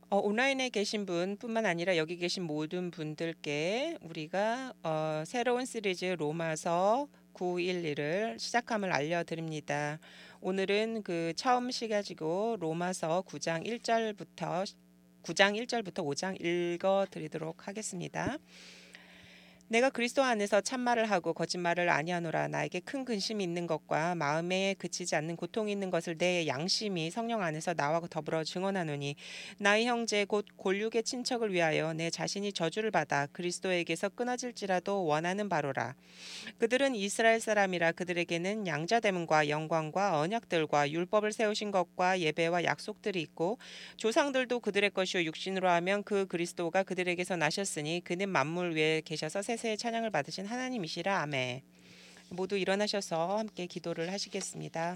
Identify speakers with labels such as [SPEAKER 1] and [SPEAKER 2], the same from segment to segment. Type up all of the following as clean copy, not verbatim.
[SPEAKER 1] 온라인에 계신 분뿐만 아니라 여기 계신 모든 분들께 우리가 새로운 시리즈 로마서 911을 시작함을 알려드립니다. 오늘은 그 처음 시가지고 로마서 9장 1절부터 5장 읽어드리도록 하겠습니다. 내가 그리스도 안에서 참말을 하고 거짓말을 아니하노라. 나에게 큰 근심이 있는 것과 마음에 그치지 않는 고통이 있는 것을 내 양심이 성령 안에서 나와 더불어 증언하노니, 나의 형제 곧 골육의 친척을 위하여 내 자신이 저주를 받아 그리스도에게서 끊어질지라도 원하는 바로라. 그들은 이스라엘 사람이라. 그들에게는 양자됨과 영광과 언약들과 율법을 세우신 것과 예배와 약속들이 있고, 조상들도 그들의 것이요 육신으로 하면 그 그리스도가 그들에게서 나셨으니 그는 만물 위에 계셔서 세세의 찬양을 받으신 하나님이시라. 아멘. 모두 일어나셔서 함께 기도를 하시겠습니다.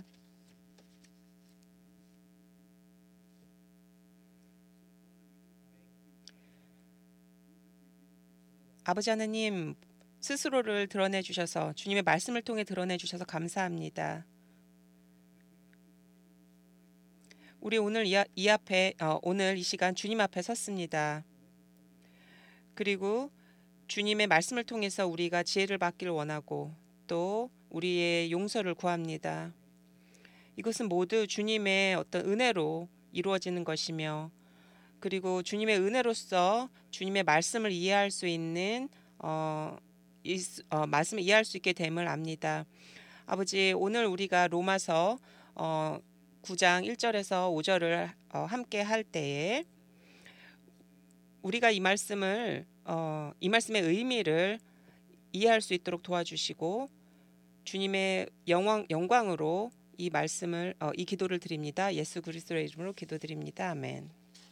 [SPEAKER 1] 아버지 하나님, 스스로를 드러내 주셔서, 주님의 말씀을 통해 드러내 주셔서 감사합니다. 우리 오늘 이 앞에 오늘 이 시간 주님 앞에 섰습니다. 그리고 주님의 말씀을 통해서 우리가 지혜를 받기를 원하고, 또 우리의 용서를 구합니다. 이것은 모두 주님의 어떤 은혜로 이루어지는 것이며, 그리고 주님의 은혜로서 주님의 말씀을 이해할 수 있는 말씀을 이해할 수 있게 됨을 압니다. 아버지, 오늘 우리가 로마서 9장 1절에서 5절을 함께 할 때에 우리가 이 말씀의 의미를 이해할 수 있도록 도와주시고, 주님의 영광으로 이 기도를 드립니다. 예수 그리스도의 이름으로 기도드립니다. 아멘.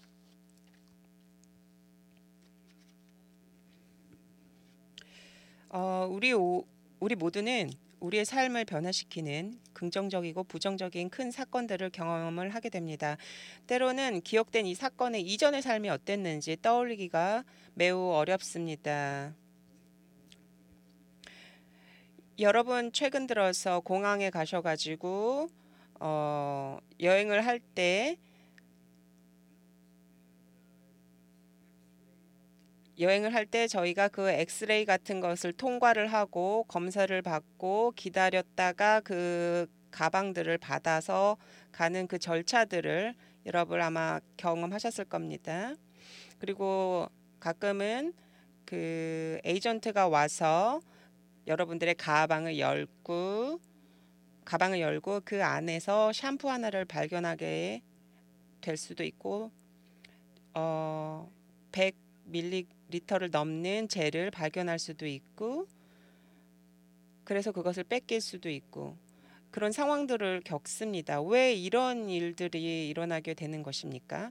[SPEAKER 1] 우리 모두는 우리의 삶을 변화시키는 긍정적이고 부정적인 큰 사건들을 경험을 하게 됩니다. 때로는 기억된 이 사건의 이전의 삶이 어땠는지 떠올리기가 매우 어렵습니다. 여러분 최근 들어서 공항에 가셔가지고 여행을 할 때 저희가 그 엑스레이 같은 것을 통과를 하고 검사를 받고 기다렸다가 그 가방들을 받아서 가는 그 절차들을 여러분 아마 경험하셨을 겁니다. 그리고 가끔은 그 에이전트가 와서 여러분들의 가방을 열고 그 안에서 샴푸 하나를 발견하게 될 수도 있고, 100ml를 넘는 젤을 발견할 수도 있고, 그래서 그것을 뺏길 수도 있고, 그런 상황들을 겪습니다. 왜 이런 일들이 일어나게 되는 것입니까?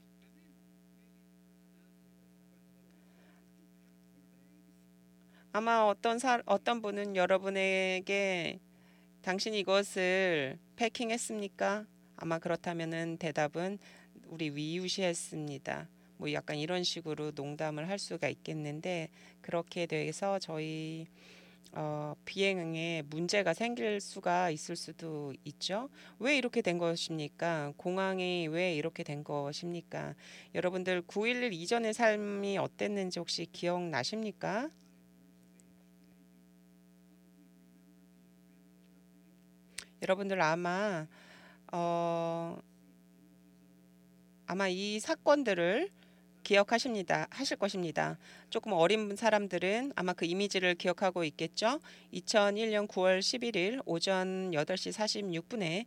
[SPEAKER 1] 아마 어떤 분은 여러분에게 당신이 이것을 패킹했습니까? 아마 그렇다면은 대답은 우리 이웃이 했습니다. 뭐 약간 이런 식으로 농담을 할 수가 있겠는데, 그렇게 돼서 저희 비행에 문제가 생길 수가 있을 수도 있죠. 왜 이렇게 된 것입니까? 공항이 왜 이렇게 된 것입니까? 여러분들 9.11 이전의 삶이 어땠는지 혹시 기억나십니까? 여러분들 어, 아마 이 사건들을 하실 것입니다. 조금 어린 사람들은 아마 그 이미지를 기억하고 있겠죠. 2001년 9월 11일 오전 8시 46분에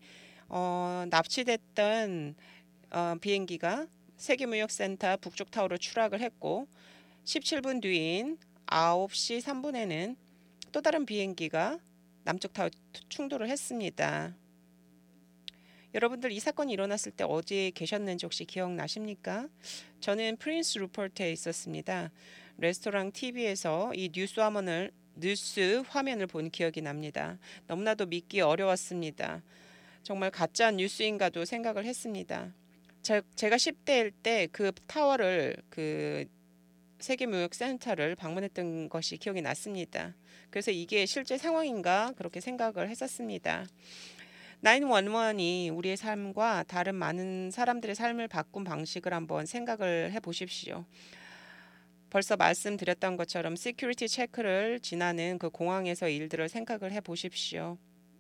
[SPEAKER 1] 납치됐던 비행기가 세계무역센터 북쪽 타워로 추락을 했고, 17분 뒤인 9시 3분에는 또 다른 비행기가 남쪽 타워 충돌을 했습니다. 여러분들 이 사건이 일어났을 때 어디에 계셨는지 혹시 기억나십니까? 저는 프린스 루퍼트에 있었습니다. 레스토랑 TV에서 이 뉴스 화면을 본 기억이 납니다. 너무나도 믿기 어려웠습니다. 정말 가짜 뉴스인가도 생각을 했습니다. 제가 10대일 때 그 타워를 그 세계무역센터를 방문했던 것이 기억이 났습니다. 그래서 이게 실제 상황인가 그렇게 생각을 했었습니다. 911이 우리의 삶과 다른 많은 사람들의 삶을 바꾼 방식을 한번 생각을 해 보십시오. 벌써 말씀드렸던 것처럼 시큐리티 체크를 지나는 그 공항에서 일들을 생각을 해 보십시오.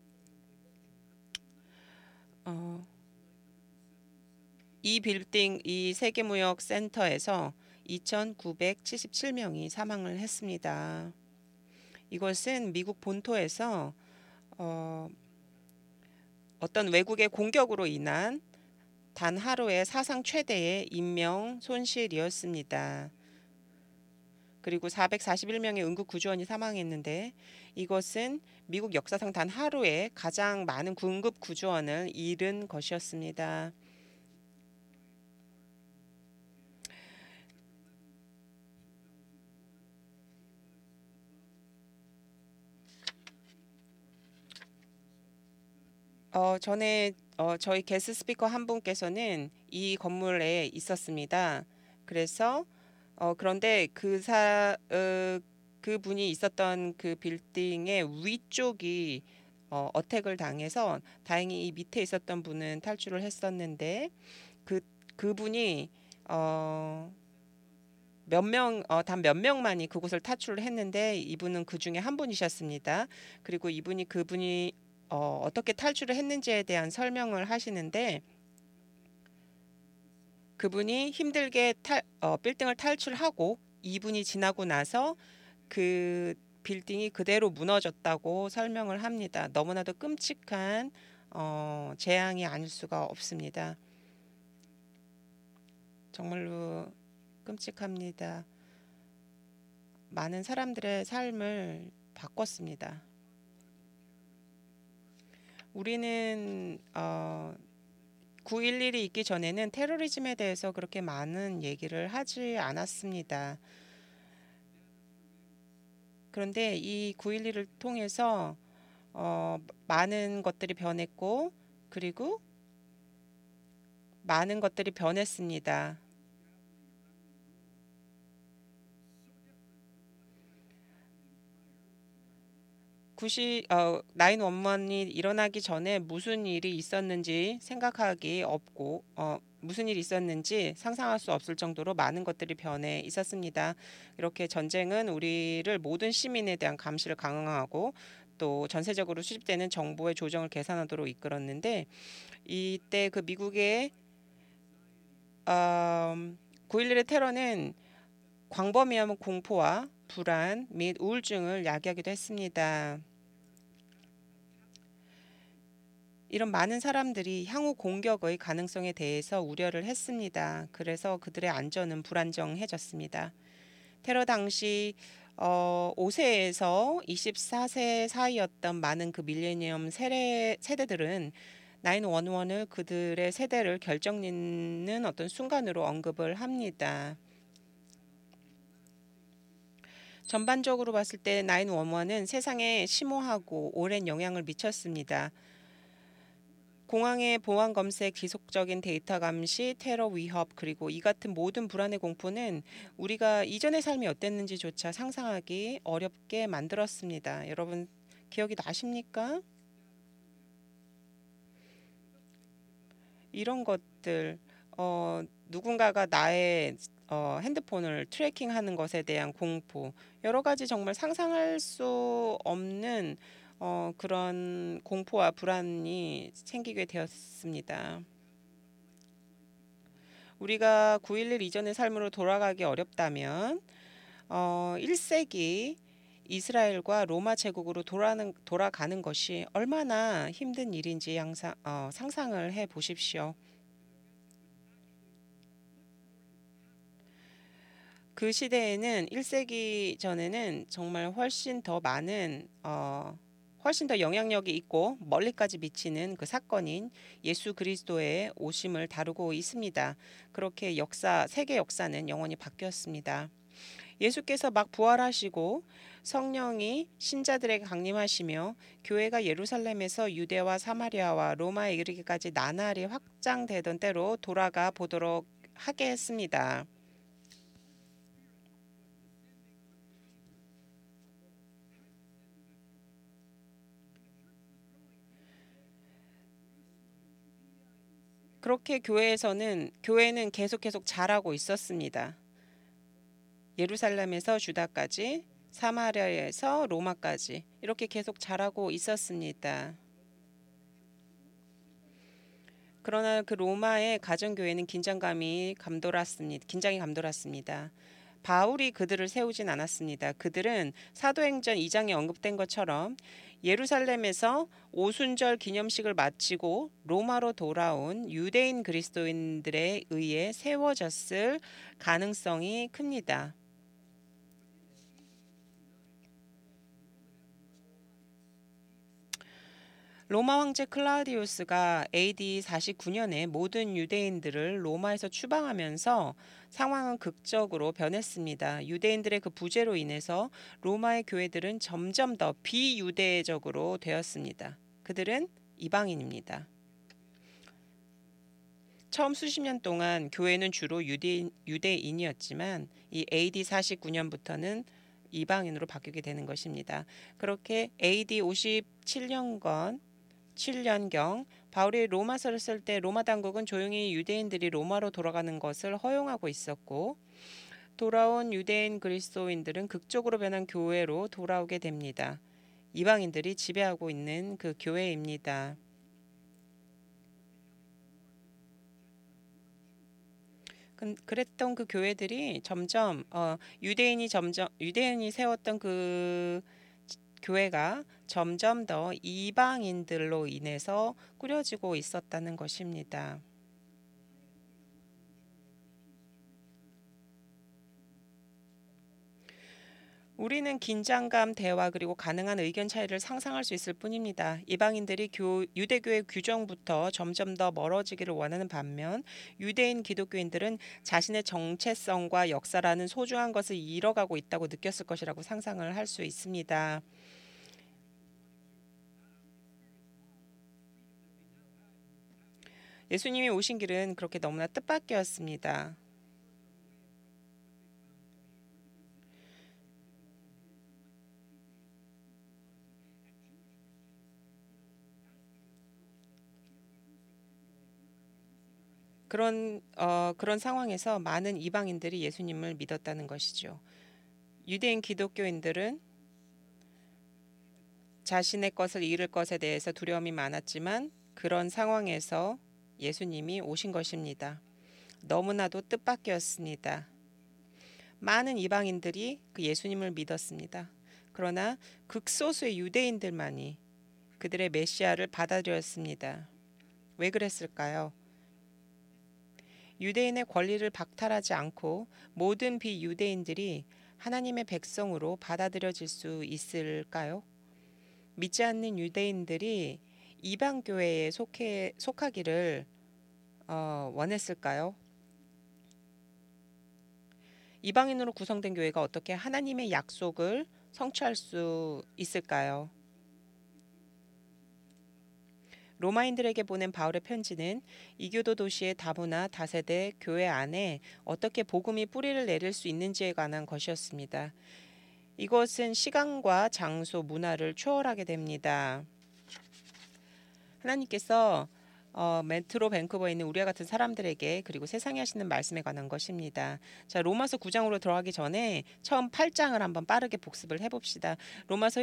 [SPEAKER 1] 어, 이 빌딩, 이 세계무역센터에서 2,977명이 사망을 했습니다. 이것은 미국 본토에서 어, 어떤 외국의 공격으로 인한 단 하루의 사상 최대의 인명 손실이었습니다. 그리고 441명의 응급구조원이 사망했는데 이것은 미국 역사상 단 하루에 가장 많은 응급구조원을 잃은 것이었습니다. 전에 저희 게스트 스피커 한 분께서는 이 건물에 있었습니다. 그래서 그런데 그분이 있었던 그 빌딩의 위쪽이 어택을 당해서 다행히 이 밑에 있었던 분은 탈출을 했었는데 그 그분이 단 몇 명만이 그곳을 탈출을 했는데 이분은 그 중에 한 분이셨습니다. 그리고 그분이 어떻게 탈출을 했는지에 대한 설명을 하시는데 그분이 힘들게 빌딩을 탈출하고 2분이 지나고 나서 그 빌딩이 그대로 무너졌다고 설명을 합니다. 너무나도 끔찍한 재앙이 아닐 수가 없습니다. 정말로 끔찍합니다. 많은 사람들의 삶을 바꿨습니다. 우리는 9.11이 있기 전에는 테러리즘에 대해서 그렇게 많은 얘기를 하지 않았습니다. 그런데 이 9.11을 통해서 많은 것들이 변했고 그리고 많은 것들이 변했습니다. 911이 일어나기 전에 무슨 일이 있었는지 생각하기 없고 무슨 일이 있었는지 상상할 수 없을 정도로 많은 것들이 변해 있었습니다. 이렇게 전쟁은 우리를 모든 시민에 대한 감시를 강화하고 또 전세적으로 수집되는 정보의 조정을 계산하도록 이끌었는데 이때 그 미국의 9.11의 테러는 광범위한 공포와 불안 및 우울증을 야기하기도 했습니다. 이런 많은 사람들이 향후 공격의 가능성에 대해서 우려를 했습니다. 그래서 그들의 안전은 불안정해졌습니다. 테러 당시 5세에서 24세 사이였던 많은 그 밀레니엄 세대들은 911을 그들의 세대를 결정짓는 어떤 순간으로 언급을 합니다. 전반적으로 봤을 때 911은 세상에 심오하고 오랜 영향을 미쳤습니다. 공항의 보안 검색, 지속적인 데이터 감시, 테러 위협, 그리고 이 같은 모든 불안의 공포는 우리가 이전의 삶이 어땠는지조차 상상하기 어렵게 만들었습니다. 여러분 기억이 나십니까? 이런 것들 누군가가 나의 핸드폰을 트래킹하는 것에 대한 공포, 여러 가지 정말 상상할 수 없는 그런 공포와 불안이 생기게 되었습니다. 우리가 9.11 이전의 삶으로 돌아가기 어렵다면 1세기 이스라엘과 로마 제국으로 돌아가는 것이 얼마나 힘든 일인지 상상을 해 보십시오. 그 시대에는 1세기 전에는 정말 훨씬 더 영향력이 있고 멀리까지 미치는 그 사건인 예수 그리스도의 오심을 다루고 있습니다. 그렇게 세계 역사는 영원히 바뀌었습니다. 예수께서 막 부활하시고 성령이 신자들에게 강림하시며 교회가 예루살렘에서 유대와 사마리아와 로마에 이르기까지 나날이 확장되던 때로 돌아가 보도록 하게 했습니다. 그렇게 교회는 계속 자라고 있었습니다. 예루살렘에서 주다까지, 사마리아에서 로마까지 이렇게 계속 자라고 있었습니다. 그러나 그 로마의 가정교회는 긴장이 감돌았습니다. 바울이 그들을 세우진 않았습니다. 그들은 사도행전 2장에 언급된 것처럼 예루살렘에서 오순절 기념식을 마치고 로마로 돌아온 유대인 그리스도인들에 의해 세워졌을 가능성이 큽니다. 로마 황제 클라우디우스가 AD 49년에 모든 유대인들을 로마에서 추방하면서 상황은 극적으로 변했습니다. 유대인들의 그 부재로 인해서 로마의 교회들은 점점 더 비유대적으로 되었습니다. 그들은 이방인입니다. 처음 수십 년 동안 교회는 주로 유대인이었지만 이 AD 49년부터는 이방인으로 바뀌게 되는 것입니다. 그렇게 AD 57년경 바울이 로마서를 쓸 때 로마 당국은 조용히 유대인들이 로마로 돌아가는 것을 허용하고 있었고, 돌아온 유대인 그리스도인들은 극적으로 변한 교회로 돌아오게 됩니다. 이방인들이 지배하고 있는 그 교회입니다. 그랬던 그 교회들이 점점 유대인이 세웠던 그 교회가 점점 더 이방인들로 인해서 꾸려지고 있었다는 것입니다. 우리는 긴장감, 대화 그리고 가능한 의견 차이를 상상할 수 있을 뿐입니다. 이방인들이 유대교의 규정부터 점점 더 멀어지기를 원하는 반면 유대인 기독교인들은 자신의 정체성과 역사라는 소중한 것을 잃어가고 있다고 느꼈을 것이라고 상상을 할 수 있습니다. 예수님이 오신 길은 그렇게 너무나 뜻밖이었습니다. 그런 상황에서 많은 이방인들이 예수님을 믿었다는 것이죠. 유대인 기독교인들은 자신의 것을 잃을 것에 대해서 두려움이 많았지만 그런 상황에서 예수님이 오신 것입니다. 너무나도 뜻밖이었습니다. 많은 이방인들이 그 예수님을 믿었습니다. 그러나 극소수의 유대인들만이 그들의 메시아를 받아들였습니다. 왜 그랬을까요? 유대인의 권리를 박탈하지 않고 모든 비유대인들이 하나님의 백성으로 받아들여질 수 있을까요? 믿지 않는 유대인들이 이방 교회에 속하기를 원했을까요? 이방인으로 구성된 교회가 어떻게 하나님의 약속을 성취할 수 있을까요? 로마인들에게 보낸 바울의 편지는 이교도 도시의 다문화 다세대 교회 안에 어떻게 복음이 뿌리를 내릴 수 있는지에 관한 것이었습니다. 이것은 시간과 장소, 문화를 초월하게 됩니다. 하나님께서 메트로 밴쿠버에 있는 우리와 같은 사람들에게 그리고 세상에 하시는 말씀에 관한 것입니다. 자, 로마서 9장으로 들어가기 전에 처음 8장을 한번 빠르게 복습을 해봅시다. 로마서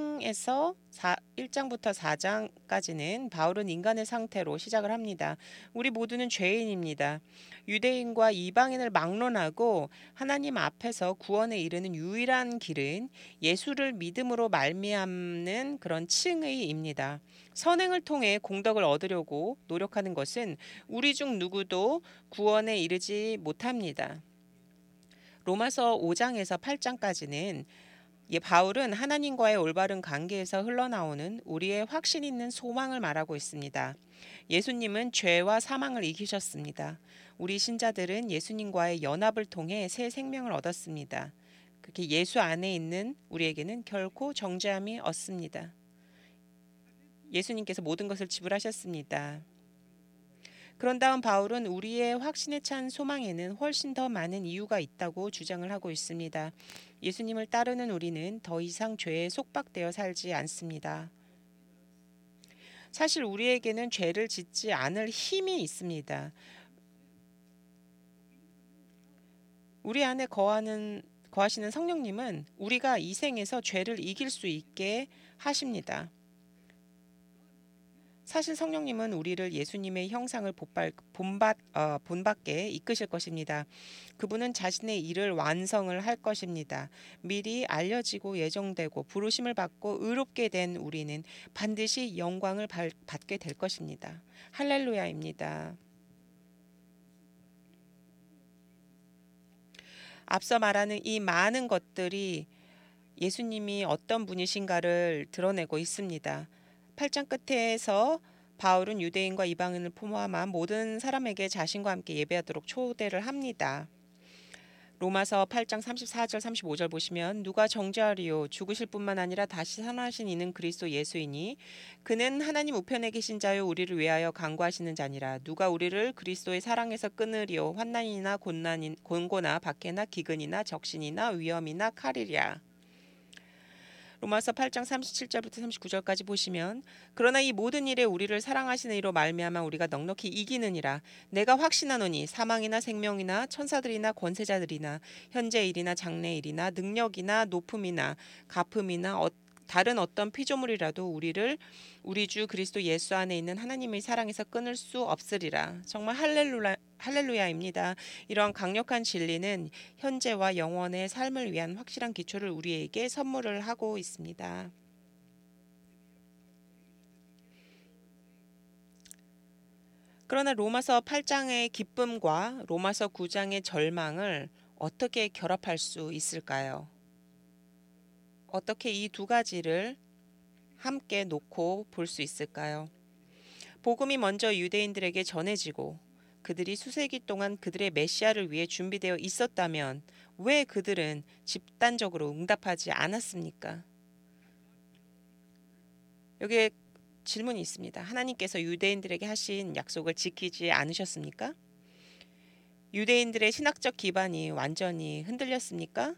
[SPEAKER 1] 1장부터 4장까지는 바울은 인간의 상태로 시작을 합니다. 우리 모두는 죄인입니다. 유대인과 이방인을 막론하고 하나님 앞에서 구원에 이르는 유일한 길은 예수를 믿음으로 말미암는 그런 칭의입니다. 선행을 통해 공덕을 얻으려고 노력하는 것은 우리 중 누구도 구원에 이르지 못합니다. 로마서 5장에서 8장까지는 바울은 하나님과의 올바른 관계에서 흘러나오는 우리의 확신 있는 소망을 말하고 있습니다. 예수님은 죄와 사망을 이기셨습니다. 우리 신자들은 예수님과의 연합을 통해 새 생명을 얻었습니다. 그렇게 예수 안에 있는 우리에게는 결코 정죄함이 없습니다. 예수님께서 모든 것을 지불하셨습니다. 그런 다음 바울은 우리의 확신에 찬 소망에는 훨씬 더 많은 이유가 있다고 주장을 하고 있습니다. 예수님을 따르는 우리는 더 이상 죄에 속박되어 살지 않습니다. 사실 우리에게는 죄를 짓지 않을 힘이 있습니다. 우리 안에 거하시는 성령님은 우리가 이 생에서 죄를 이길 수 있게 하십니다. 사실 성령님은 우리를 예수님의 형상을 본받게 이끄실 것입니다. 그분은 자신의 일을 완성을 할 것입니다. 미리 알려지고 예정되고 부르심을 받고 의롭게 된 우리는 반드시 영광을 받게 될 것입니다. 할렐루야입니다. 앞서 말하는 이 많은 것들이 예수님이 어떤 분이신가를 드러내고 있습니다. 8장 끝에서 바울은 유대인과 이방인을 포함한 모든 사람에게 자신과 함께 예배하도록 초대를 합니다. 로마서 8장 34절 35절 보시면 누가 정죄하리요 죽으실 뿐만 아니라 다시 살아나신 이는 그리스도 예수이니 그는 하나님 우편에 계신 자요 우리를 위하여 간구하시는 자니라. 누가 우리를 그리스도의 사랑에서 끊으리요 환난이나 곤고나 박해나 기근이나 적신이나 위험이나 칼이랴. 로마서 8장 37절부터 39절까지 보시면 그러나 이 모든 일에 우리를 사랑하시는 이로 말미암아 우리가 넉넉히 이기느니라. 내가 확신하노니 사망이나 생명이나 천사들이나 권세자들이나 현재 일이나 장래 일이나 능력이나 높음이나 가품이나 다른 어떤 피조물이라도 우리를 우리 주 그리스도 예수 안에 있는 하나님의 사랑에서 끊을 수 없으리라. 정말 할렐루야입니다. 이러한 강력한 진리는 현재와 영원의 삶을 위한 확실한 기초를 우리에게 선물을 하고 있습니다. 그러나 로마서 8장의 기쁨과 로마서 9장의 절망을 어떻게 결합할 수 있을까요? 어떻게 이 두 가지를 함께 놓고 볼 수 있을까요? 복음이 먼저 유대인들에게 전해지고 그들이 수세기 동안 그들의 메시아를 위해 준비되어 있었다면 왜 그들은 집단적으로 응답하지 않았습니까? 여기에 질문이 있습니다. 하나님께서 유대인들에게 하신 약속을 지키지 않으셨습니까? 유대인들의 신학적 기반이 완전히 흔들렸습니까?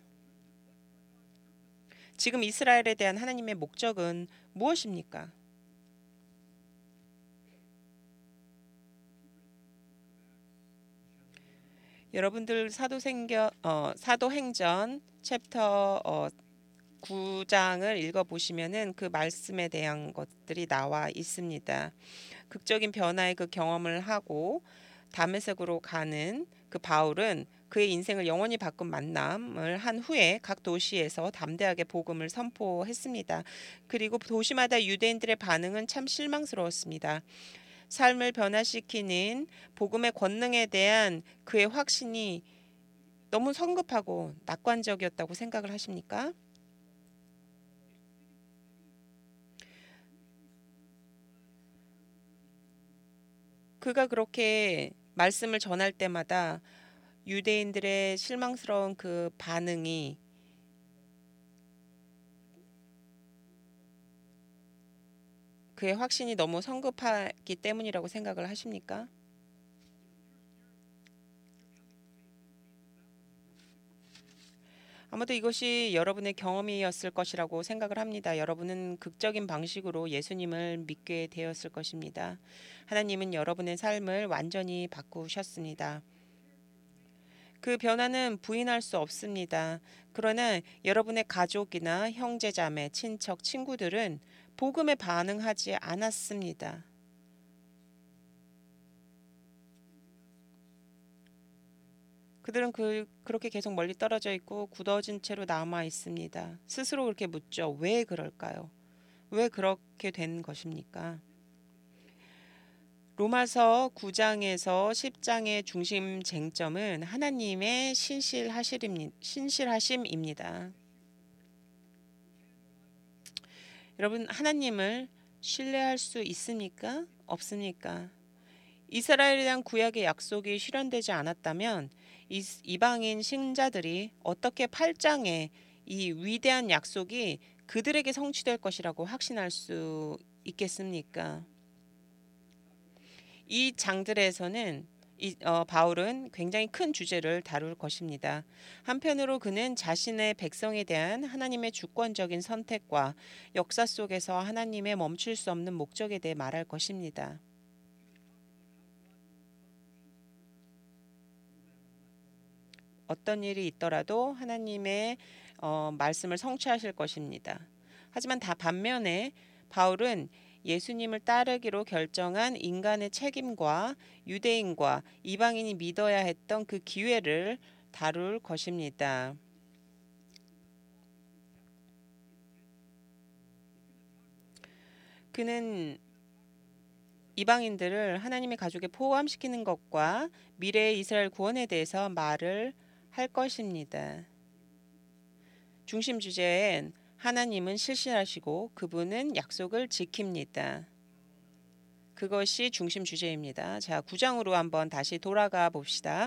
[SPEAKER 1] 지금 이스라엘에 대한 하나님의 목적은 무엇입니까? 여러분들 사도행전 챕터 9장을 읽어보시면은 그 말씀에 대한 것들이 나와 있습니다. 극적인 변화의 그 경험을 하고 다메섹으로 가는 그 바울은 그의 인생을 영원히 바꾼 만남을 한 후에 각 도시에서 담대하게 복음을 선포했습니다. 그리고 도시마다 유대인들의 반응은 참 실망스러웠습니다. 삶을 변화시키는 복음의 권능에 대한 그의 확신이 너무 성급하고 낙관적이었다고 생각을 하십니까? 그가 그렇게 말씀을 전할 때마다 유대인들의 실망스러운 그 반응이 그의 확신이 너무 성급하기 때문이라고 생각을 하십니까? 아마도 이것이 여러분의 경험이었을 것이라고 생각을 합니다. 여러분은 극적인 방식으로 예수님을 믿게 되었을 것입니다. 하나님은 여러분의 삶을 완전히 바꾸셨습니다. 그 변화는 부인할 수 없습니다. 그러나 여러분의 가족이나 형제자매, 친척, 친구들은 복음에 반응하지 않았습니다. 그들은 그렇게 계속 멀리 떨어져 있고 굳어진 채로 남아 있습니다. 스스로 그렇게 묻죠. 왜 그럴까요? 왜 그렇게 된 것입니까? 로마서 9장에서 10장의 중심 쟁점은 하나님의 신실하심입니다. 여러분, 하나님을 신뢰할 수 있습니까? 없습니까? 이스라엘에 대한 구약의 약속이 실현되지 않았다면 이방인 신자들이 어떻게 8장의 이 위대한 약속이 그들에게 성취될 것이라고 확신할 수 있겠습니까? 이 장들에서는 바울은 굉장히 큰 주제를 다룰 것입니다. 한편으로 그는 자신의 백성에 대한 하나님의 주권적인 선택과 역사 속에서 하나님의 멈출 수 없는 목적에 대해 말할 것입니다. 어떤 일이 있더라도 하나님의 말씀을 성취하실 것입니다. 하지만 반면에 바울은 예수님을 따르기로 결정한 인간의 책임과 유대인과 이방인이 믿어야 했던 그 기회를 다룰 것입니다. 그는 이방인들을 하나님의 가족에 포함시키는 것과 미래의 이스라엘 구원에 대해서 말을 할 것입니다. 중심 주제엔 하나님은 실실하시고 그분은 약속을 지킵니다. 그것이 중심 주제입니다. 자, 9장으로 한번 다시 돌아가 봅시다.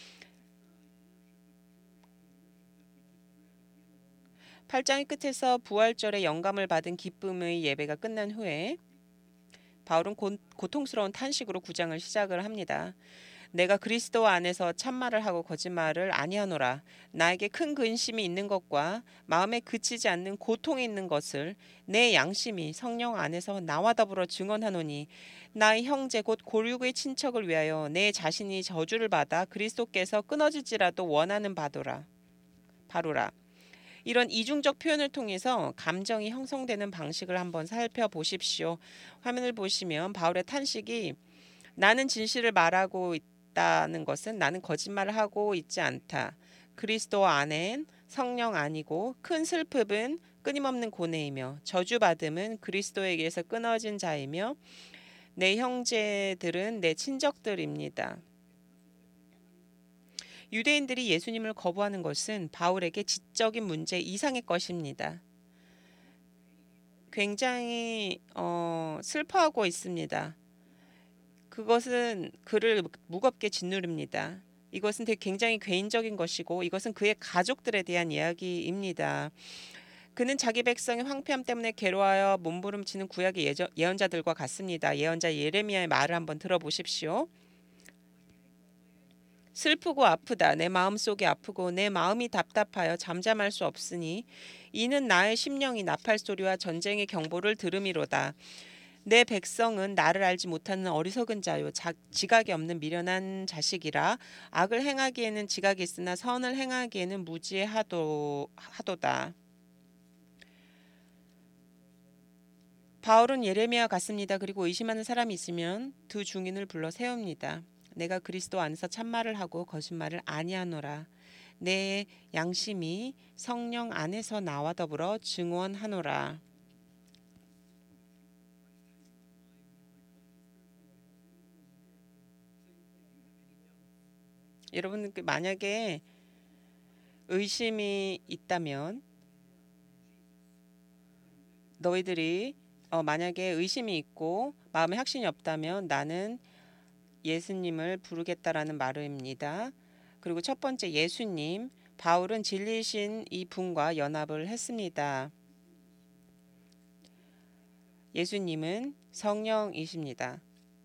[SPEAKER 1] 8장의 끝에서 부활절에 영감을 받은 기쁨의 예배가 끝난 후에 바울은 고통스러운 탄식으로 9장을 시작을 합니다. 내가 그리스도 안에서 참말을 하고 거짓말을 아니하노라. 나에게 큰 근심이 있는 것과 마음에 그치지 않는 고통이 있는 것을 내 양심이 성령 안에서 나와 더불어 증언하노니 나의 형제 곧 고륙의 친척을 위하여 내 자신이 저주를 받아 그리스도께서 끊어질지라도 원하는 바로라. 이런 이중적 표현을 통해서 감정이 형성되는 방식을 한번 살펴보십시오. 화면을 보시면 바울의 탄식이 나는 진실을 말하고 있다는 것은 나는 거짓말을 하고 있지 않다. 그리스도 안엔 성령 아니고 큰 슬픔은 끊임없는 고뇌이며 저주받음은 그리스도에게서 끊어진 자이며 내 형제들은 내 친족들입니다. 유대인들이 예수님을 거부하는 것은 바울에게 지적인 문제 이상의 것입니다. 굉장히 슬퍼하고 있습니다. 그것은 그를 무겁게 짓누릅니다. 이것은 굉장히 개인적인 것이고 이것은 그의 가족들에 대한 이야기입니다. 그는 자기 백성의 황폐함 때문에 괴로워하여 몸부림치는 구약의 예언자들과 같습니다. 예언자 예레미야의 말을 한번 들어보십시오. 슬프고 아프다. 내 마음속이 아프고 내 마음이 답답하여 잠잠할 수 없으니 이는 나의 심령이 나팔 소리와 전쟁의 경보를 들음이로다. 내 백성은 나를 알지 못하는 어리석은 자요 지각이 없는 미련한 자식이라 악을 행하기에는 지각이 있으나 선을 행하기에는 무지하도다. 바울은 예레미야 같습니다. 그리고 의심하는 사람이 있으면 두 중인을 불러 세웁니다. 내가 그리스도 안에서 참말을 하고 거짓말을 아니하노라. 내 양심이 성령 안에서 나와 더불어 증언하노라. 여러분 만약에 의심이 있다면 너희들이 만약에 의심이 있고 마음에 확신이 없다면 나는 예수님을 부르겠다라는 말입니다. 그리고 첫 번째 예수님, 바울은 진리신 이 분과 연합을 했습니다. 예수님은 성령이십니다.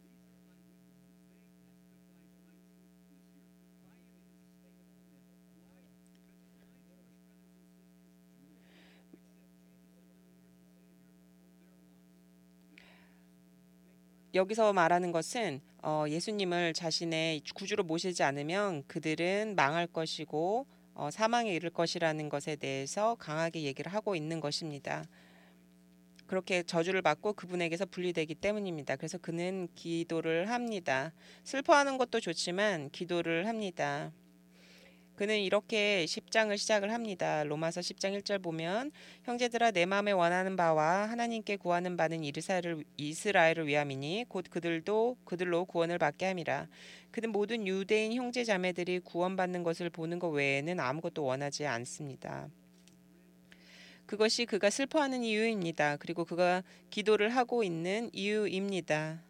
[SPEAKER 1] 여기서 말하는 것은 예수님을 자신의 구주로 모시지 않으면 그들은 망할 것이고 사망에 이를 것이라는 것에 대해서 강하게 얘기를 하고 있는 것입니다. 그렇게 저주를 받고 그분에게서 분리되기 때문입니다. 그래서 그는 기도를 합니다. 슬퍼하는 것도 좋지만 기도를 합니다. 그는 이렇게 10장을 시작을 합니다. 로마서 10장 1절 보면 형제들아 내 마음에 원하는 바와 하나님께 구하는 바는 이스라엘을 위함이니 곧 그들로 구원을 받게 함이라. 그는 모든 유대인 형제 자매들이 구원받는 것을 보는 것 외에는 아무것도 원하지 않습니다. 그것이 그가 슬퍼하는 이유입니다. 그리고 그가 기도를 하고 있는 이유입니다.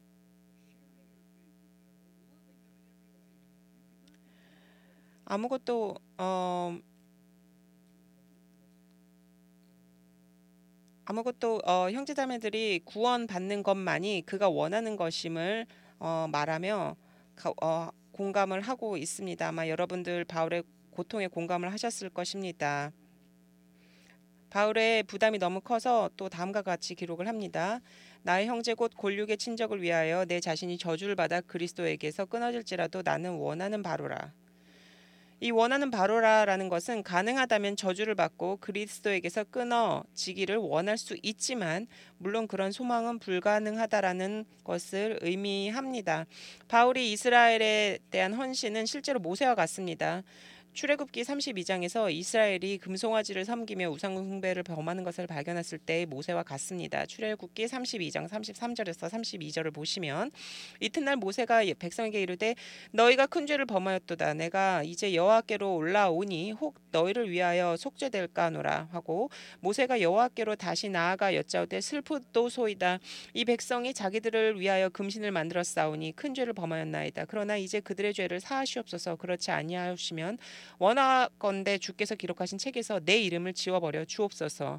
[SPEAKER 1] 아무것도 형제자매들이 구원받는 것만이 그가 원하는 것임을 말하며 공감을 하고 있습니다. 아마 여러분들 바울의 고통에 공감을 하셨을 것입니다. 바울의 부담이 너무 커서 또 다음과 같이 기록을 합니다. 나의 형제 곧 골육의 친족을 위하여 내 자신이 저주를 받아 그리스도에게서 끊어질지라도 나는 원하는 바로라. 이 원하는 바로라라는 것은 가능하다면 저주를 받고 그리스도에게서 끊어지기를 원할 수 있지만 물론 그런 소망은 불가능하다라는 것을 의미합니다. 바울이 이스라엘에 대한 헌신은 실제로 모세와 같습니다. 출애굽기 32장에서 이스라엘이 금송아지를 섬기며 우상 숭배를 범하는 것을 발견했을 때 모세와 같습니다. 출애굽기 32장 33절에서 32절을 보시면 이튿날 모세가 백성에게 이르되 너희가 큰 죄를 범하였도다. 내가 이제 여호와께로 올라오니 혹 너희를 위하여 속죄될까노라 하고 모세가 여호와께로 다시 나아가 여짜오되 슬프도소이다. 이 백성이 자기들을 위하여 금신을 만들었사오니 큰 죄를 범하였나이다. 그러나 이제 그들의 죄를 사하시옵소서. 그렇지 아니하시면 원하건대 주께서 기록하신 책에서 내 이름을 지워버려 주옵소서.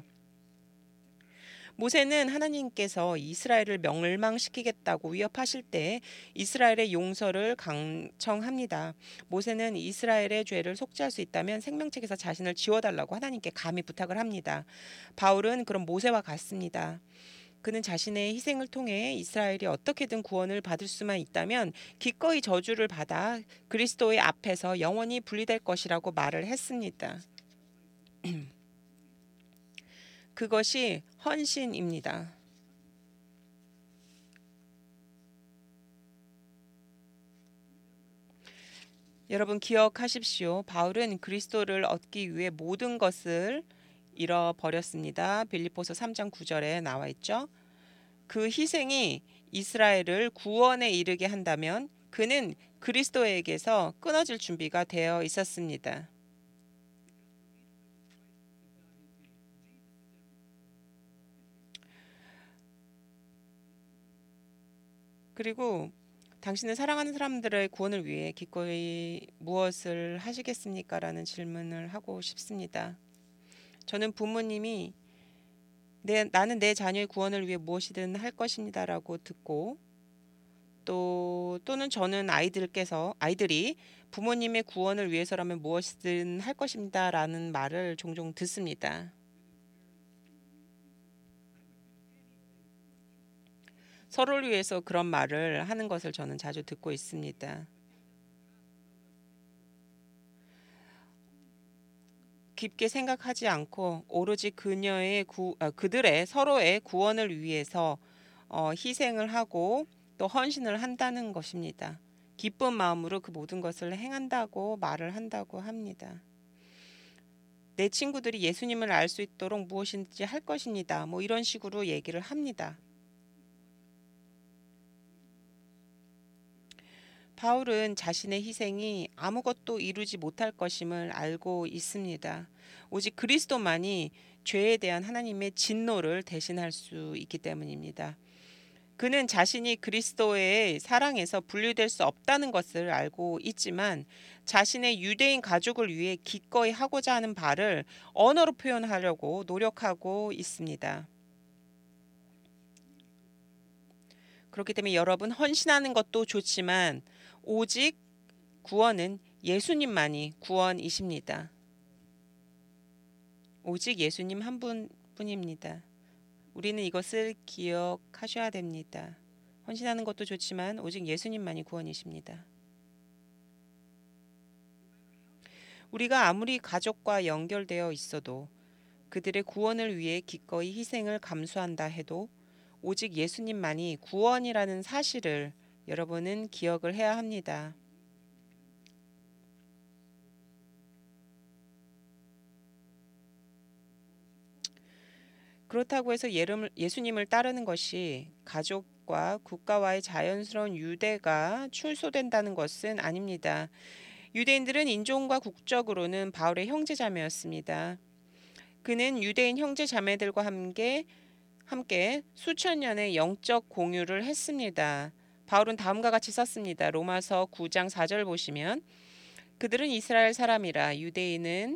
[SPEAKER 1] 모세는 하나님께서 이스라엘을 멸망시키겠다고 위협하실 때 이스라엘의 용서를 강청합니다. 모세는 이스라엘의 죄를 속죄할 수 있다면 생명책에서 자신을 지워달라고 하나님께 감히 부탁을 합니다. 바울은 그런 모세와 같습니다. 그는 자신의 희생을 통해 이스라엘이 어떻게든 구원을 받을 수만 있다면 기꺼이 저주를 받아 그리스도의 앞에서 영원히 분리될 것이라고 말을 했습니다. 그것이 헌신입니다. 여러분 기억하십시오. 바울은 그리스도를 얻기 위해 모든 것을 잃어버렸습니다. 빌립보서 3장 9절에 나와 있죠. 그 희생이 이스라엘을 구원에 이르게 한다면 그는 그리스도에게서 끊어질 준비가 되어 있었습니다. 그리고 당신은 사랑하는 사람들의 구원을 위해 기꺼이 무엇을 하시겠습니까? 라는 질문을 하고 싶습니다. 저는 부모님이 나는 내 자녀의 구원을 위해 무엇이든 할 것입니다 라고 듣고 또는 저는 아이들이 부모님의 구원을 위해서라면 무엇이든 할 것입니다 라는 말을 종종 듣습니다. 서로를 위해서 그런 말을 하는 것을 저는 자주 듣고 있습니다. 깊게 생각하지 않고 오로지 그들의 서로의 구원을 위해서 희생을 하고 또 헌신을 한다는 것입니다. 기쁜 마음으로 그 모든 것을 행한다고 말을 한다고 합니다. 내 친구들이 예수님을 알 수 있도록 무엇인지 할 것입니다. 뭐 이런 식으로 얘기를 합니다. 바울은 자신의 희생이 아무것도 이루지 못할 것임을 알고 있습니다. 오직 그리스도만이 죄에 대한 하나님의 진노를 대신할 수 있기 때문입니다. 그는 자신이 그리스도의 사랑에서 분리될 수 없다는 것을 알고 있지만 자신의 유대인 가족을 위해 기꺼이 하고자 하는 바를 언어로 표현하려고 노력하고 있습니다. 그렇기 때문에 여러분 헌신하는 것도 좋지만 오직 구원은 예수님만이 구원이십니다. 오직 예수님 한 분뿐입니다. 우리는 이것을 기억하셔야 됩니다. 헌신하는 것도 좋지만 오직 예수님만이 구원이십니다. 우리가 아무리 가족과 연결되어 있어도 그들의 구원을 위해 기꺼이 희생을 감수한다 해도 오직 예수님만이 구원이라는 사실을 여러분은 기억을 해야 합니다. 그렇다고 해서 예수님을 따르는 것이 가족과 국가와의 자연스러운 유대가 출소된다는 것은 아닙니다. 유대인들은 인종과 국적으로는 바울의 형제자매였습니다. 그는 유대인 형제자매들과 함께 수천 년의 영적 공유를 했습니다. 바울은 다음과 같이 썼습니다. 로마서 9장 4절 보시면 그들은 이스라엘 사람이라 유대인은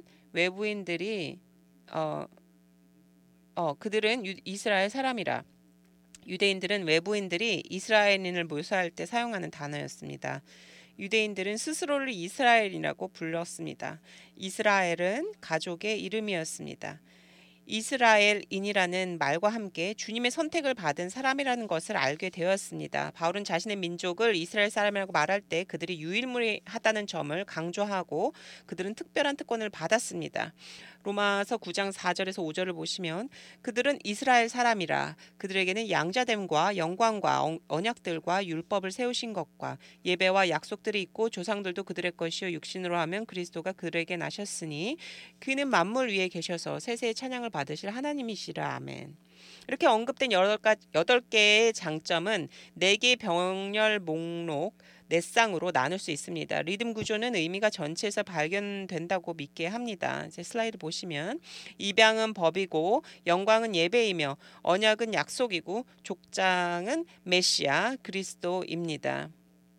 [SPEAKER 1] 외부인들이 그들은 이스라엘 사람이라 유대인들은 외부인들이 이스라엘인을 묘사할 때 사용하는 단어였습니다. 유대인들은 스스로를 이스라엘이라고 불렀습니다. 이스라엘은 가족의 이름이었습니다. 이스라엘인이라는 말과 함께 주님의 선택을 받은 사람이라는 것을 알게 되었습니다. 바울은 자신의 민족을 이스라엘 사람이라고 말할 때 그들이 유일무이하다는 점을 강조하고 그들은 특별한 특권을 받았습니다. 로마서 9장 4절에서 5절을 보시면 그들은 이스라엘 사람이라 그들에게는 양자됨과 영광과 언약들과 율법을 세우신 것과 예배와 약속들이 있고 조상들도 그들의 것이요 육신으로 하면 그리스도가 그들에게 나셨으니 그는 만물 위에 계셔서 세세의 찬양을 받으실 하나님이시라. 아멘. 이렇게 언급된 8개의 장점은 4개의 병렬 목록 4쌍으로 나눌 수 있습니다. 리듬 구조는 의미가 전체에서 발견된다고 믿게 합니다. 이제 슬라이드 보시면 입양은 법이고 영광은 예배이며 언약은 약속이고 족장은 메시아 그리스도입니다.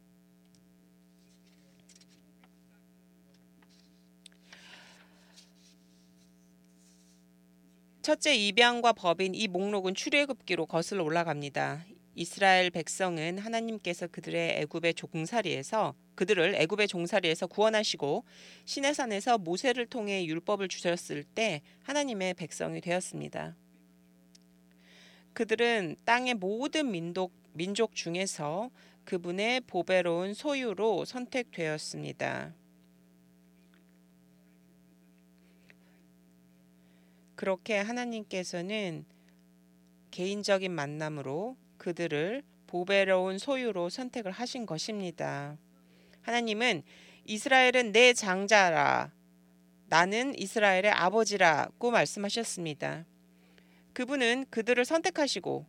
[SPEAKER 1] 첫째, 입양과 법인 이 목록은 출애굽기로 거슬러 올라갑니다. 이스라엘 백성은 하나님께서 그들을 애굽의 종살이에서 구원하시고 시내산에서 모세를 통해 율법을 주셨을 때 하나님의 백성이 되었습니다. 그들은 땅의 모든 민족 중에서 그분의 보배로운 소유로 선택되었습니다. 그렇게 하나님께서는 개인적인 만남으로 그들을 보배로운 소유로 선택을 하신 것입니다. 하나님은 이스라엘은 내 장자라, 나는 이스라엘의 아버지라고 말씀하셨습니다. 그분은 그들을 선택하시고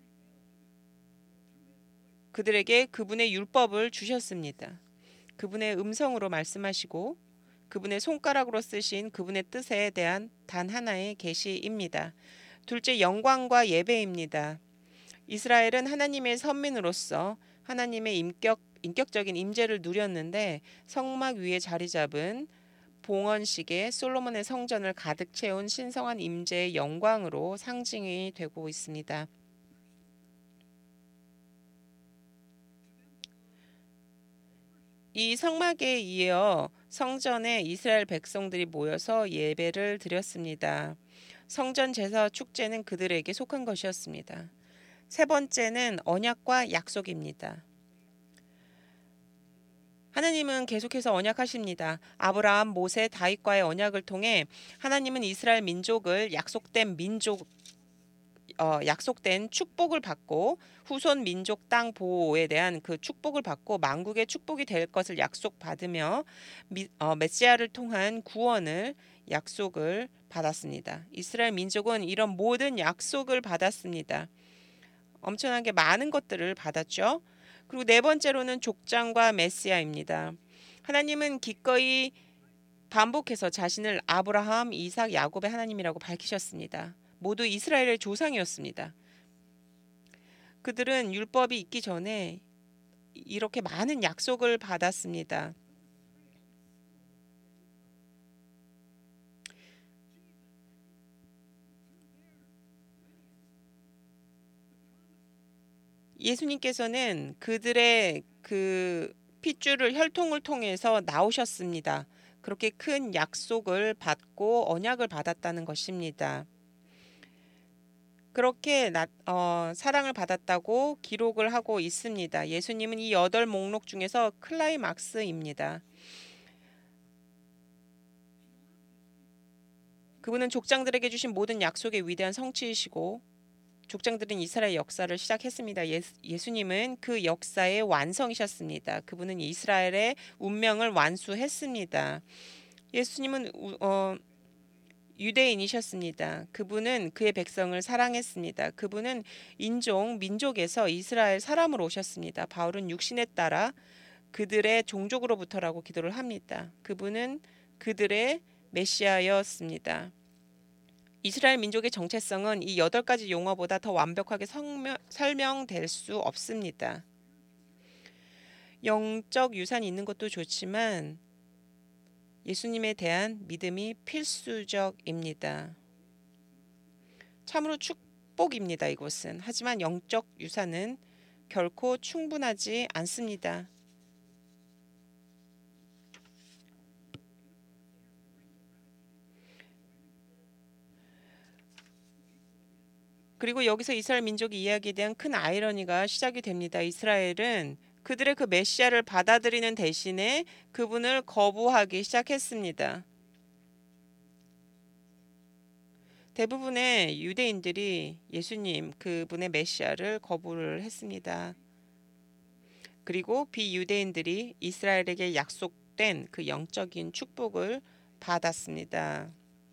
[SPEAKER 1] 그들에게 그분의 율법을 주셨습니다. 그분의 음성으로 말씀하시고 그분의 손가락으로 쓰신 그분의 뜻에 대한 단 하나의 계시입니다. 둘째, 영광과 예배입니다. 이스라엘은 하나님의 선민으로서 하나님의 인격적인 임재를 누렸는데 성막 위에 자리 잡은 봉헌식에 솔로몬의 성전을 가득 채운 신성한 임재의 영광으로 상징이 되고 있습니다. 이 성막에 이어 성전에 이스라엘 백성들이 모여서 예배를 드렸습니다. 성전 제사 축제는 그들에게 속한 것이었습니다. 세 번째는 언약과 약속입니다. 하나님은 계속해서 언약하십니다. 아브라함, 모세, 다윗과의 언약을 통해 하나님은 이스라엘 민족을 약속된 축복을 받고 후손 민족 땅 보호에 대한 그 축복을 받고 만국의 축복이 될 것을 약속받으며 메시아를 통한 구원을 약속을 받았습니다. 이스라엘 민족은 이런 모든 약속을 받았습니다. 엄청나게 많은 것들을 받았죠. 그리고 네 번째로는 족장과 메시아입니다. 하나님은 기꺼이 반복해서 자신을 아브라함, 이삭, 야곱의 하나님이라고 밝히셨습니다. 모두 이스라엘의 조상이었습니다. 그들은 율법이 있기 전에 이렇게 많은 약속을 받았습니다. 예수님께서는 그들의 그 핏줄을 혈통을 통해서 나오셨습니다. 그렇게 큰 약속을 받고 언약을 받았다는 것입니다. 그렇게 사랑을 받았다고 기록을 하고 있습니다. 예수님은 이 8목록 중에서 클라이막스입니다. 그분은 족장들에게 주신 모든 약속의 위대한 성취이시고 족장들은 이스라엘 역사를 시작했습니다. 예수님은 그 역사의 완성이셨습니다. 그분은 이스라엘의 운명을 완수했습니다. 예수님은 유대인이셨습니다. 그분은 그의 백성을 사랑했습니다. 그분은 민족에서 이스라엘 사람으로 오셨습니다. 바울은 육신에 따라 그들의 종족으로부터라고 기도를 합니다. 그분은 그들의 메시아였습니다. 이스라엘 민족의 정체성은 이 8가지 용어보다 더 완벽하게 설명될 수 없습니다. 영적 유산이 있는 것도 좋지만 예수님에 대한 믿음이 필수적입니다. 참으로 축복입니다. 이곳은. 하지만 영적 유산은 결코 충분하지 않습니다. 그리고 여기서 이스라엘 민족의 이야기에 대한 큰 아이러니가 시작이 됩니다. 이스라엘은 그들의 그 메시아를 받아들이는 대신에 그분을 거부하기 시작했습니다. 대부분의 유대인들이 예수님, 그분의 메시아를 거부를 했습니다. 그리고 비유대인들이 이스라엘에게 약속된 그 영적인 축복을 받았습니다.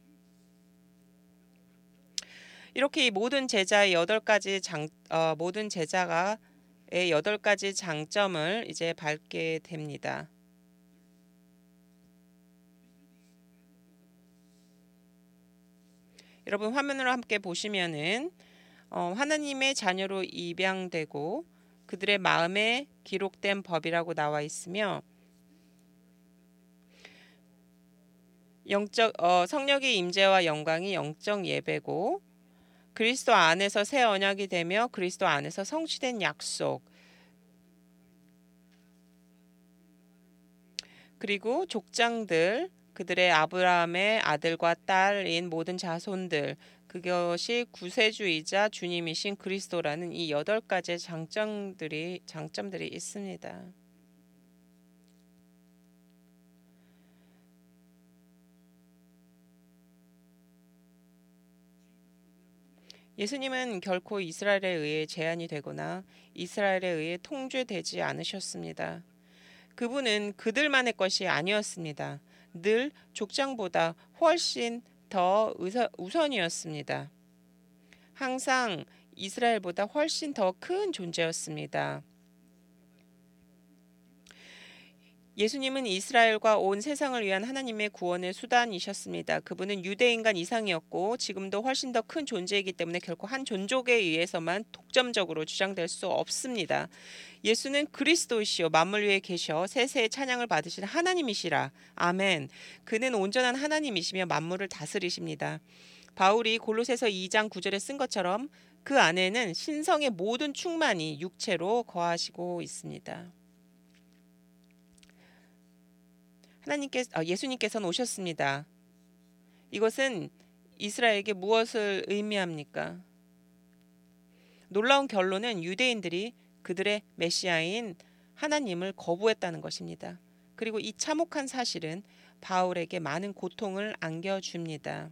[SPEAKER 1] 이렇게 이 모든 제자의 모든 제자가의 8가지 장점을 이제 밟게 됩니다. 여러분 화면으로 함께 보시면은 하나님의 자녀로 입양되고 그들의 마음에 기록된 법이라고 나와 있으며 성령의 임재와 영광이 영적 예배고 그리스도 안에서 새 언약이 되며 그리스도 안에서 성취된 약속 그리고 족장들 그들의 아브라함의 아들과 딸인 모든 자손들 그것이 구세주이자 주님이신 그리스도라는 이 8가지의 장점들이 있습니다. 예수님은 결코 이스라엘에 의해 제한이 되거나 이스라엘에 의해 통제되지 않으셨습니다. 그분은 그들만의 것이 아니었습니다. 늘 족장보다 훨씬 더 우선이었습니다. 항상 이스라엘보다 훨씬 더 큰 존재였습니다. 예수님은 이스라엘과 온 세상을 위한 하나님의 구원의 수단이셨습니다. 그분은 유대인간 이상이었고 지금도 훨씬 더 큰 존재이기 때문에 결코 한 종족에 의해서만 독점적으로 주장될 수 없습니다. 예수는 그리스도이시요 만물 위에 계셔 세세의 찬양을 받으신 하나님이시라. 아멘. 그는 온전한 하나님이시며 만물을 다스리십니다. 바울이 골로새서 2장 9절에 쓴 것처럼 그 안에는 신성의 모든 충만이 육체로 거하시고 있습니다. 예수님께서는 오셨습니다. 이것은 이스라엘에게 무엇을 의미합니까? 놀라운 결론은 유대인들이 그들의 메시아인 하나님을 거부했다는 것입니다. 그리고 이 참혹한 사실은 바울에게 많은 고통을 안겨줍니다.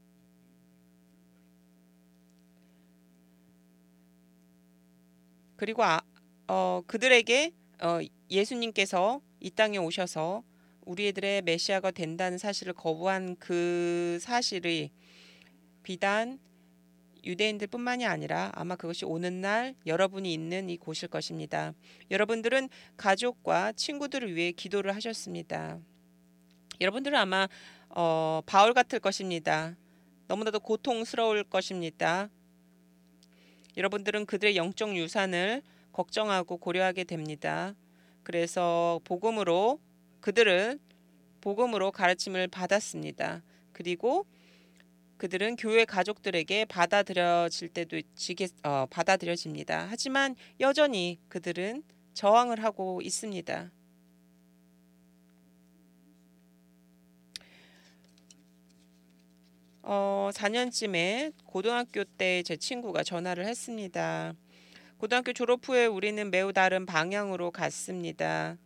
[SPEAKER 1] 그리고 그들에게 예수님께서 이 땅에 오셔서 우리들의 메시아가 된다는 사실을 거부한 그 사실이 비단 유대인들뿐만이 아니라 아마 그것이 오는 날 여러분이 있는 이 곳일 것입니다. 여러분들은 가족과 친구들을 위해 기도를 하셨습니다. 여러분들은 아마 바울 같을 것입니다. 너무나도 고통스러울 것입니다. 여러분들은 그들의 영적 유산을 걱정하고 고려하게 됩니다. 그래서 그들은 복음으로 가르침을 받았습니다. 그리고 그들은 교회 가족들에게 받아들여집니다. 하지만 여전히 그들은 저항을 하고 있습니다. 어, 4년쯤에 고등학교 때 제 친구가 전화를 했습니다. 고등학교 졸업 후에 우리는 매우 다른 방향으로 갔습니다.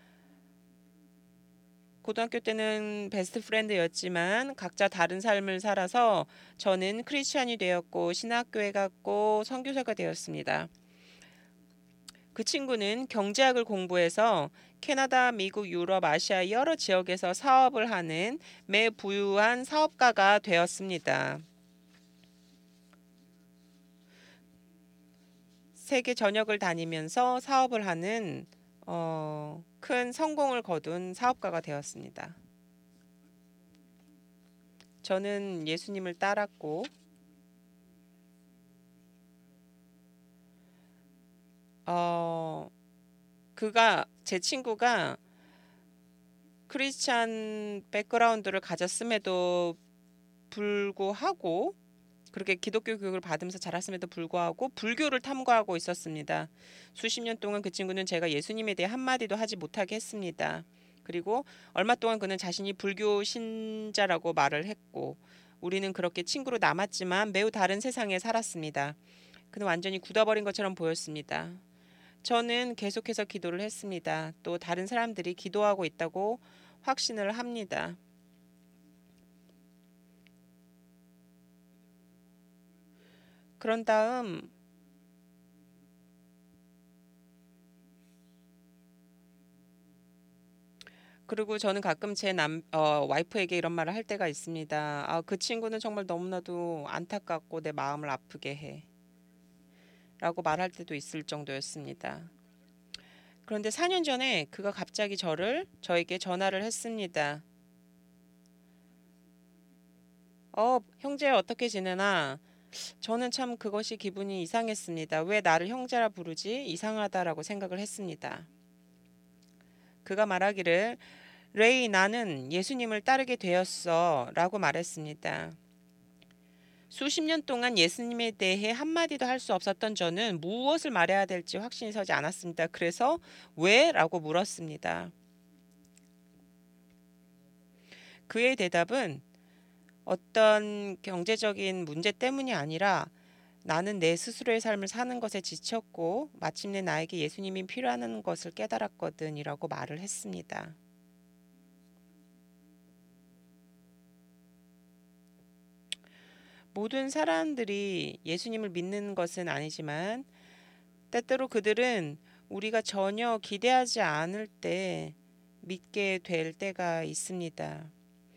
[SPEAKER 1] 고등학교 때는 베스트 프렌드였지만 각자 다른 삶을 살아서 저는 크리스찬이 되었고 신학교에 갔고 선교사가 되었습니다. 그 친구는 경제학을 공부해서 캐나다, 미국, 유럽, 아시아 여러 지역에서 사업을 하는 매 부유한 사업가가 되었습니다. 세계 전역을 다니면서 사업을 하는 큰 성공을 거둔 사업가가 되었습니다. 저는 예수님을 따랐고 제 친구가 크리스찬 백그라운드를 가졌음에도 불구하고 그렇게 기독교 교육을 받으면서 자랐음에도 불구하고 불교를 탐구하고 있었습니다. 수십 년 동안 그 친구는 제가 예수님에 대해 한마디도 하지 못하게 했습니다. 그리고 얼마 동안 그는 자신이 불교 신자라고 말을 했고 우리는 그렇게 친구로 남았지만 매우 다른 세상에 살았습니다. 그는 완전히 굳어버린 것처럼 보였습니다. 저는 계속해서 기도를 했습니다. 또 다른 사람들이 기도하고 있다고 확신을 합니다. 그런 다음 그리고 저는 가끔 제 와이프에게 이런 말을 할 때가 있습니다. 그 친구는 정말 너무나도 안타깝고 내 마음을 아프게 해. 라고 말할 때도 있을 정도였습니다. 그런데 4년 전에 그가 갑자기 저에게 전화를 했습니다. 형제 어떻게 지내나? 저는 참 그것이 기분이 이상했습니다. 왜 나를 형제라 부르지? 이상하다라고 생각을 했습니다. 그가 말하기를 레이 나는 예수님을 따르게 되었어 라고 말했습니다. 수십 년 동안 예수님에 대해 한마디도 할 수 없었던 저는 무엇을 말해야 될지 확신이 서지 않았습니다. 그래서 왜? 라고 물었습니다. 그의 대답은 어떤 경제적인 문제 때문이 아니라 나는 내 스스로의 삶을 사는 것에 지쳤고 마침내 나에게 예수님이 필요한 것을 깨달았거든 이라고 말을 했습니다. 모든 사람들이 예수님을 믿는 것은 아니지만 때때로 그들은 우리가 전혀 기대하지 않을 때 믿게 될 때가 있습니다.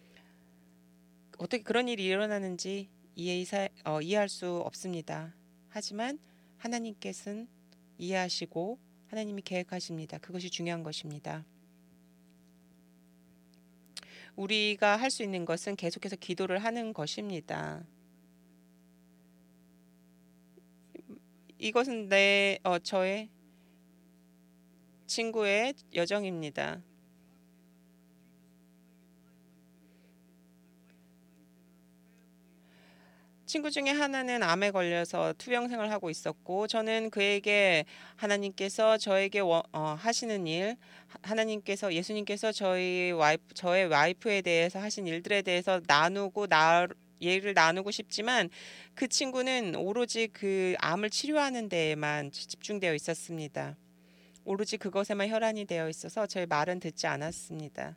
[SPEAKER 1] 어떻게 그런 일이 일어나는지 이해할 수 없습니다. 하지만 하나님께서는 이해하시고 하나님이 계획하십니다. 그것이 중요한 것입니다. 우리가 할 수 있는 것은 계속해서 기도를 하는 것입니다. 이것은 저의 친구의 여정입니다. 친구 중에 하나는 암에 걸려서 투병생을 하고 있었고 저는 그에게 하나님께서 저에게 하시는 일, 하나님께서 예수님께서 저의 와이프에 대해서 하신 일들에 대해서 얘를 나누고 싶지만 그 친구는 오로지 그 암을 치료하는 데에만 집중되어 있었습니다. 오로지 그것에만 혈안이 되어 있어서 저의 말은 듣지 않았습니다.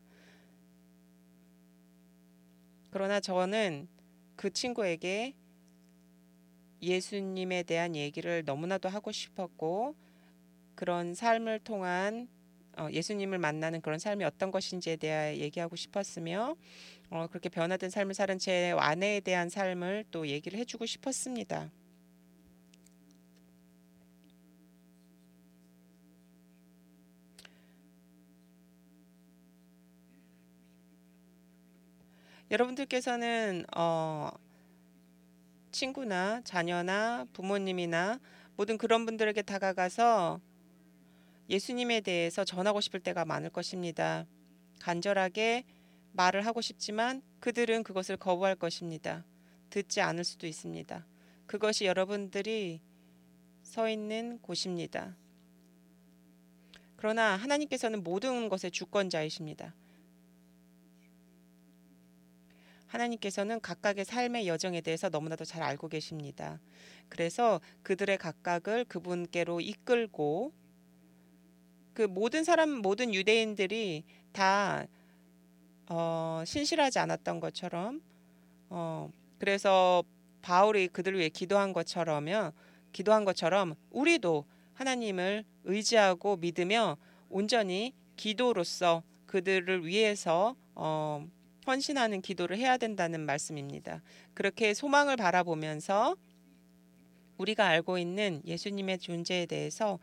[SPEAKER 1] 그러나 저는 그 친구에게 예수님에 대한 얘기를 너무나도 하고 싶었고 그런 삶을 통한 예수님을 만나는 그런 삶이 어떤 것인지에 대해 얘기하고 싶었으며 그렇게 변화된 삶을 사는 제 아내에 대한 삶을 또 얘기를 해주고 싶었습니다. 여러분들께서는 친구나 자녀나 부모님이나 모든 그런 분들에게 다가가서 예수님에 대해서 전하고 싶을 때가 많을 것입니다. 간절하게 말을 하고 싶지만 그들은 그것을 거부할 것입니다. 듣지 않을 수도 있습니다. 그것이 여러분들이 서 있는 곳입니다. 그러나 하나님께서는 모든 것의 주권자이십니다. 하나님께서는 각각의 삶의 여정에 대해서 너무나도 잘 알고 계십니다. 그래서 그들의 각각을 그분께로 이끌고 그 모든 유대인들이 다 신실하지 않았던 것처럼 그래서 바울이 그들을 위해 기도한 것처럼 우리도 하나님을 의지하고 믿으며 온전히 기도로서 그들을 위해서 헌신하는 기도를 해야 된다는 말씀입니다. 그렇게 소망을 바라보면서 우리가 알고 있는 예수님의 존재에 대해서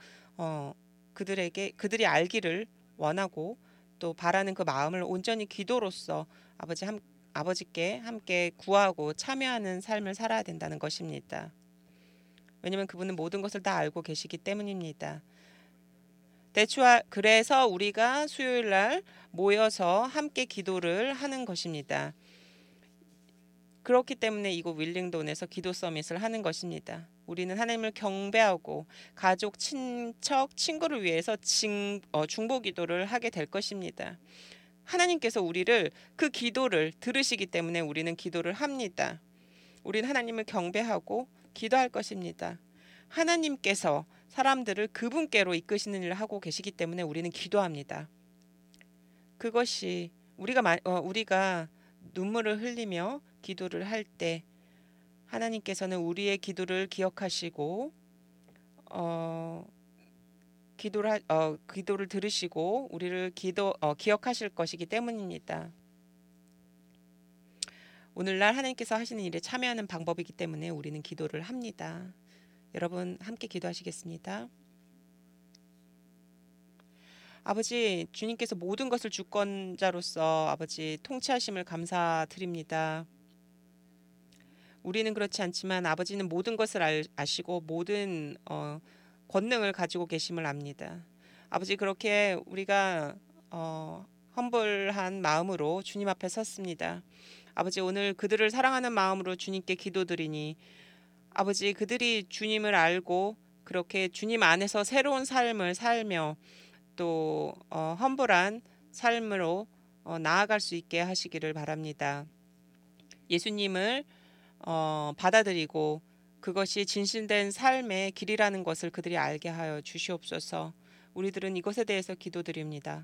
[SPEAKER 1] 그들이 알기를 원하고 또 바라는 그 마음을 온전히 기도로서 아버지께 함께 구하고 참여하는 삶을 살아야 된다는 것입니다. 왜냐하면 그분은 모든 것을 다 알고 계시기 때문입니다. 그래서 우리가 수요일 날 모여서 함께 기도를 하는 것입니다. 그렇기 때문에 이곳 윌링돈에서 기도 서밋을 하는 것입니다. 우리는 하나님을 경배하고 가족, 친척, 친구를 위해서 중보 기도를 하게 될 것입니다. 하나님께서 우리를 그 기도를 들으시기 때문에 우리는 기도를 합니다. 우리는 하나님을 경배하고 기도할 것입니다. 하나님께서 사람들을 그분께로 이끄시는 일을 하고 계시기 때문에 우리는 기도합니다. 그것이 우리가 눈물을 흘리며 기도를 할 때 하나님께서는 우리의 기도를 기억하시고 기도를 들으시고 우리를 기억하실 것이기 때문입니다. 오늘날 하나님께서 하시는 일에 참여하는 방법이기 때문에 우리는 기도를 합니다. 여러분 함께 기도하시겠습니다. 아버지, 주님께서 모든 것을 주권자로서 아버지 통치하심을 감사드립니다. 우리는 그렇지 않지만 아버지는 모든 것을 아시고 모든 권능을 가지고 계심을 압니다. 아버지, 그렇게 우리가 험불한 마음으로 주님 앞에 섰습니다. 아버지, 오늘 그들을 사랑하는 마음으로 주님께 기도드리니 아버지, 그들이 주님을 알고 그렇게 주님 안에서 새로운 삶을 살며 또 험불한 삶으로 나아갈 수 있게 하시기를 바랍니다. 예수님을 받아들이고 그것이 진실된 삶의 길이라는 것을 그들이 알게 하여 주시옵소서. 우리들은 이것에 대해서 기도드립니다.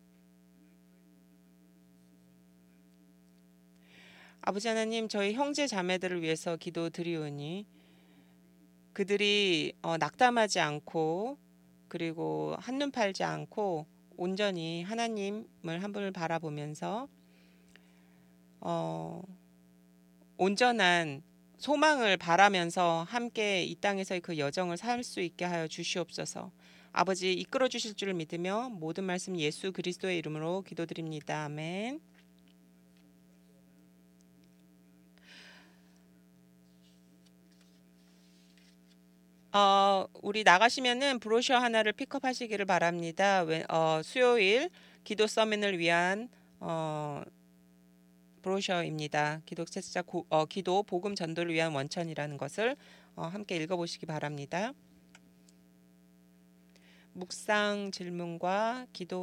[SPEAKER 1] 아버지 하나님, 저희 형제 자매들을 위해서 기도드리오니 그들이 낙담하지 않고 그리고 한눈 팔지 않고 온전히 하나님을 한 분을 바라보면서 온전한 소망을 바라면서 함께 이 땅에서의 그 여정을 살 수 있게 하여 주시옵소서. 아버지, 이끌어 주실 줄 믿으며 모든 말씀 예수 그리스도의 이름으로 기도드립니다. 아멘. 우리 나가시면은 브로셔 하나를 픽업하시기를 바랍니다. 수요일 기도 서밋을 위한 브로셔입니다. 기도 복음 전도를 위한 원천이라는 것을 함께 읽어보시기 바랍니다. 묵상 질문과 기도